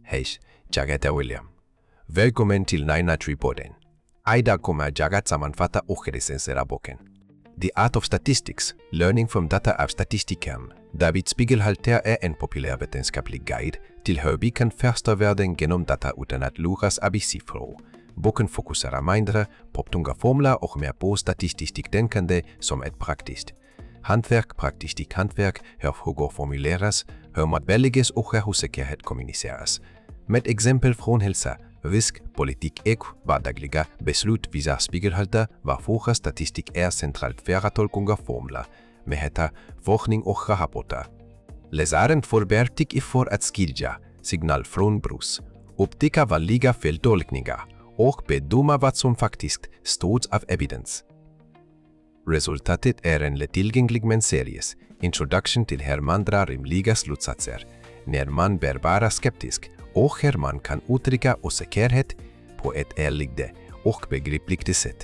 Hej, jag heter William. Välkommen till Nine-Tree-podden. Idag kommer jag att sammanfatta och recensera boken. The Art of Statistics, Learning from Data av Statistiken. David Spiegelhalter är en populär vetenskaplig guide till hur vi kan förstå världen genom data utan att luras av siffror. Boken fokuserar mindre på tunga formler och mer på statistiskt tänkande som ett praktiskt hantverk, praktiskt hantverk, hur frågor formuleras, hur mat väljas och hur osäkerhet kommuniceras. Med exempel från hälsa, risk, politik och vardagliga beslut visar Spiegelhalter varför statistik är centralt för att tolka formler, med heter forskning och rapporter. Läsaren får verktyg för att skilja signal från brus, upptäcka vanliga feltolkningar och bedöma vad som faktiskt stöds av evidens. Resultatet är en lättillgänglig men seriös introduction till hur man drar rimliga slutsatser när man bör vara skeptisk och hur man kan uttrycka osäkerhet på ett ärligt och begripligt sätt.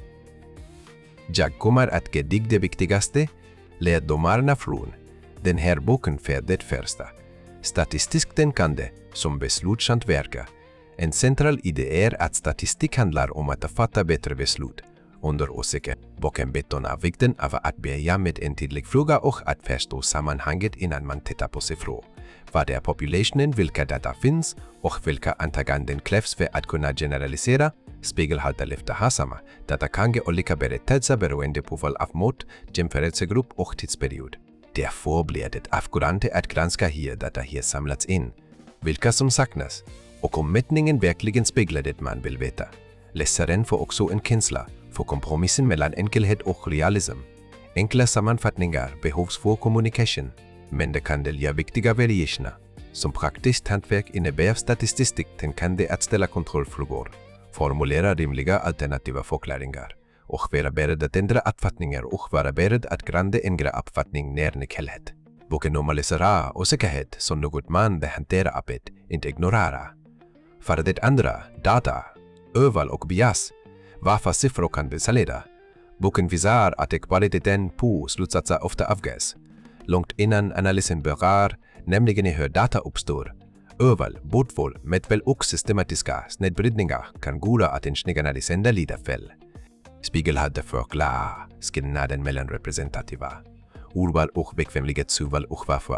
Jag kommer att ge dig det viktigaste lärdomarna från den här boken för det första. Statistiskt tänkande som beslutshantverkare. En central idé är att statistik handlar om att fatta bättre beslut. Under boken betonar vikten av att börja med en tydlig fråga och att förstå sammanhanget innan man tittar på siffror. Vad är populationen, vilka data finns och vilka antaganden krävs för att kunna generalisera? Spiegelhalter lyfter här samma. Data kan ge olika berättelser beroende på val av mått, jämförelsegrupp och tidsperiod. Därför blir det avgörande att granska hur data här samlats in, vilka som saknas och om mätningen verkligen speglar det man vill veta. Läsaren får också en känsla för kompromissen mellan enkelhet och realism. Enkla sammanfattningar behövs för kommunikation, men det kan dölja viktiga variationer. Som praktiskt hantverk innebär statistiskt tänkande att ställa kontrollfrågor, formulera rimliga alternativa förklaringar och vara beredd att ändra uppfattningar och vara beredd att grunda en uppfattning när helhet. Boken normaliserar osäkerhet som något man hanterar öppet, inte ignorera. För det andra, data, urval och bias. Varför siffror kan vilseleda. Boken visar att kvaliteten på slutsatser ofta avges långt innan analysen börjar, nämligen hur data uppstår. Urval, bortval, medvel och systematiska snedvridningar kan göra att en snygg analysenda lider fel. Spiegelhalter förklarar skillnaden mellan representativa urval och bekvämlighetsurval och varför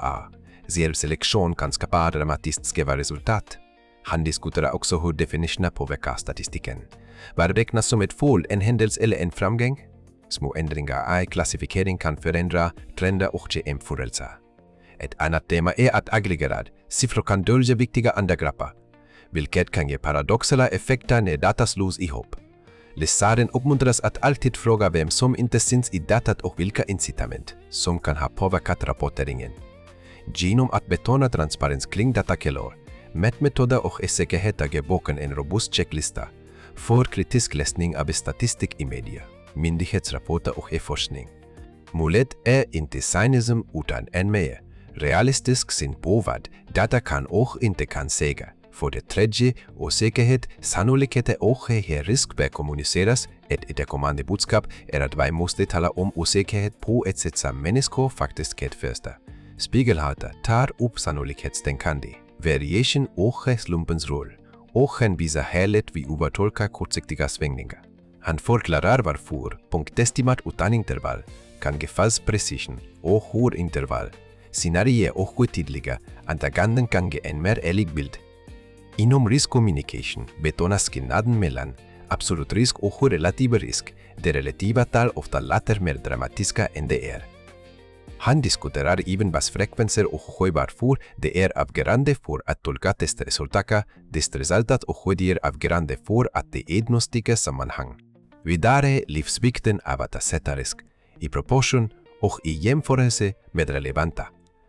selektion kan skapa dramatiskt skeva resultat. Han diskuterar också hur definitioner påverkar statistiken. Vad räknas som ett fall, en händelse eller en framgång? Små ändringar i klassificering kan förändra trender och ge jämförelser. Ett annat tema är att aggregerad siffror kan dölja viktiga undergrupper, vilket kan ge paradoxala effekter när data slås ihop. Läsaren uppmuntras att alltid fråga vem som inte syns i datat och vilka incitament som kan ha påverkat rapporteringen. Genom att betona transparens kring datakällor, mätmetoder och säkerhet ger boken en robust checklista för kritisk läsning av statistik i media, myndighetsrapporter och forskning. Målet är inte cynism utan en mer realistisk syn på vad data kan och inte kan säga. För det tredje, osäkerhet, sannolikhet och hur risk bör kommuniceras. Ett återkommande budskap är att vi måste tala om osäkerhet på ett sätt som människor faktiskt kan förstå. Spiegelhalter tar upp sannolikhetstänkande, variation och slumpens roll, och han visar hur lätt vi övertolkar kortsiktiga svängningar. Han förklarar varför punktestimat utan intervall kan ge falsk precision och hur intervall, scenarier och tydliga antaganden kan ge en mer ärlig bild. Inom risk communication betonas skillnaden mellan absolut risk och relativ risk. Det relativa tal ofta låter mer dramatiska än det är. Han diskuterar även basfrekvenser och varför det är avgörande för att tolka testresultat och det är avgörande för att diagnostisera sammanhang. Vidare lyfts vikten av att sätta risk i proportion och i jämförelse med relevanta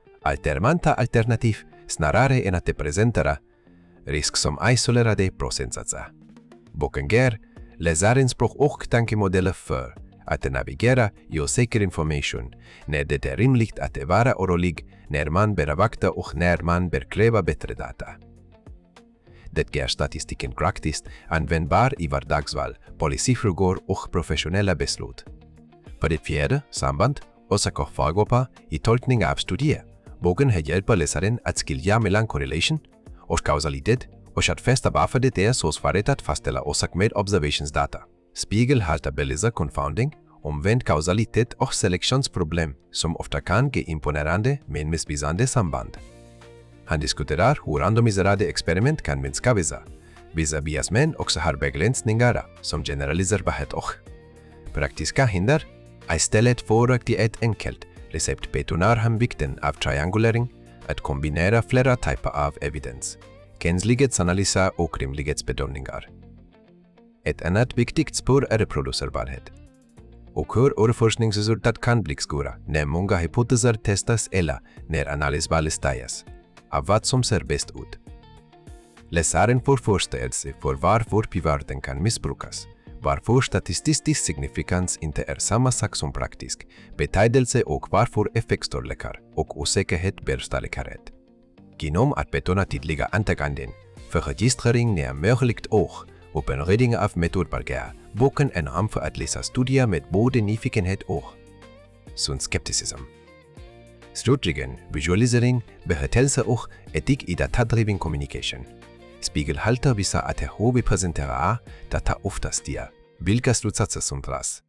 alternativ snarare än att presentera risk som isolerade procentsatser. Boken ger läsaren språk och tankemodeller för att navigera i osäker information när det är rimligt att vara orolig, när man bör vakta och när man bör kräva bättre data. Det gör statistiken praktiskt användbar i vardagsval, policyfrågor och professionella beslut. På det fjärde, samband, orsak-och-fallgrupper i tolkning av studier. Boken hjälper läsaren att skilja mellan correlation och kausalitet och att fästa varför det är så svårt att fastställa orsak med observationsdata. Spiegelhalter belyser confounding, omvänd kausalitet och selektionsproblem som ofta kan ge imponerande men missvisande samband. Han diskuterar hur randomiserade experiment kan minska vissa bias men också har begränsningar som generaliserbarhet och praktiska hinder. Istället för att ge ett enkelt recept betonar han vikten av triangulering, att kombinera flera typer av evidens, känslighetsanalyser och rimlighetsbedömningar. Ett annat viktigt spår är reproducerbarhet. Och hur forskningsresultat kan bli skura när många hypoteser testas eller när analysval stajas av vad som ser bäst ut. Läsaren får förståelse för varför pivarten kan missbrukas, varför statistisk signifikans inte är samma sak som praktisk betydelse och varför effektstorlekar och osäkerhet bär starkare rätt. Genom att betona tydliga antaganden för registrering när möjligt och uppenredning av metodbarriär boken en ram för att läsa studier med både nyfikenhet och sund skepticism. Slutligen visualisering, berättelse och etik i datadriven communication. Spiegelhalter visar att hur vi presenterar data ofta styr vilka slutsatser som dras.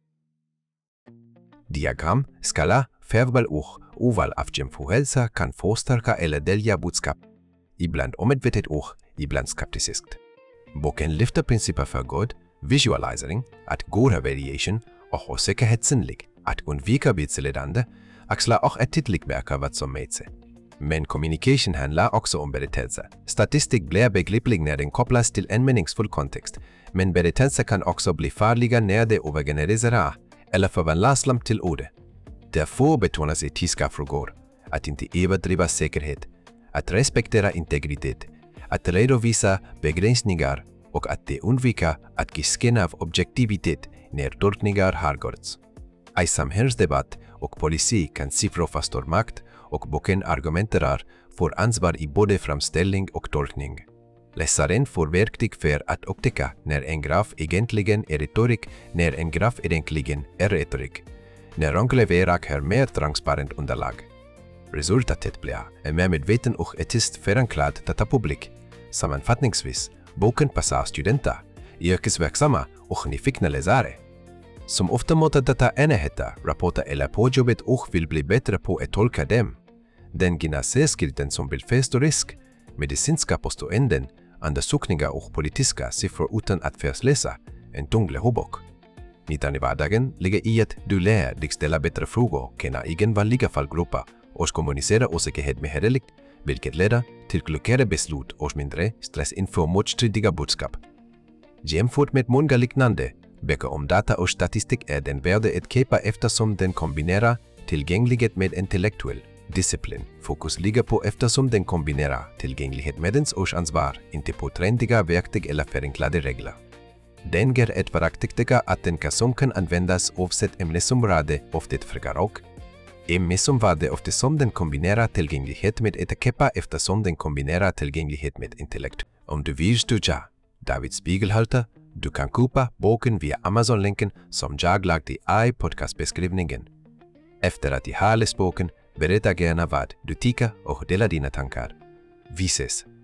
Diagram, skala, färgval och urval av jämförelser kan förstärka eller dölja budskap, ibland omedvetet och ibland skeptiskt. Boken lyfter principer för god visualisering, att goda variation och osäkerhet synlig, att undvika vilseledande, axlar och ett tydligt märka vad som mäts. Men communication handlar också om berättelse. Statistik blir begriplig när den kopplas till en meningsfull kontext, men berättelse kan också bli farliga när det övergeneraliserar eller förvandlas till ord. Därför betonas etiska frågor, att inte överdriva säkerhet, att respektera integritet, att redovisa begränsningar och att det undvika att ge sken av objektivitet när tolkningar har gjorts. I samhällsdebatt och policy kan siffror få stor makt och boken argumenterar för ansvar i både framställning och tolkning. Läsaren får verktyg för att upptäcka när en graf egentligen är retorik, när en graf egentligen är retorik, när Ronk-Leverak har mer transparent underlag. Resultatet blir en mer medveten och etiskt förankrad datapublik. Sammanfattningsvis, boken passar studenter, yrkesverksamma och nyfikna läsare som ofta möter dataenheter, rapporter eller på jobbet och vill bli bättre på att tolka dem. Den gynnar särskilt den som vill förstå risk, medicinska påståenden, undersökningar och politiska siffror utan att försläsa en tung läsbok. Nyttan i vardagen ligger i att du lär dig ställa bättre frågor, känna egen vanliga fallgrupper och kommunicera osäkerhet med hederligt, vilket leder till klokare beslut och mindre stress inför motstridiga budskap. Jämfört med många liknande böcker om data och statistik är den värd att köpa eftersom den kombinerar tillgänglighet med intellektuell disciplin. Fokus ligger på eftersom den kombinerar tillgänglighet med ens och ansvar, inte på trendiga verktyg eller förenklade regler. Den ger ett verktyg att den som kan användas oavsett ämnesområde och det frågar och ämnesområde eftersom den kombinerar tillgänglighet med etiketta eftersom den kombinerar tillgänglighet med intellekt. Om du vill studera David Spiegelhalter, du kan köpa boken via Amazon-länken som jag lagt i podcastbeskrivningen. Efter att du har läst boken, berätta gärna vad du tycker och dela dina tankar. Vi ses!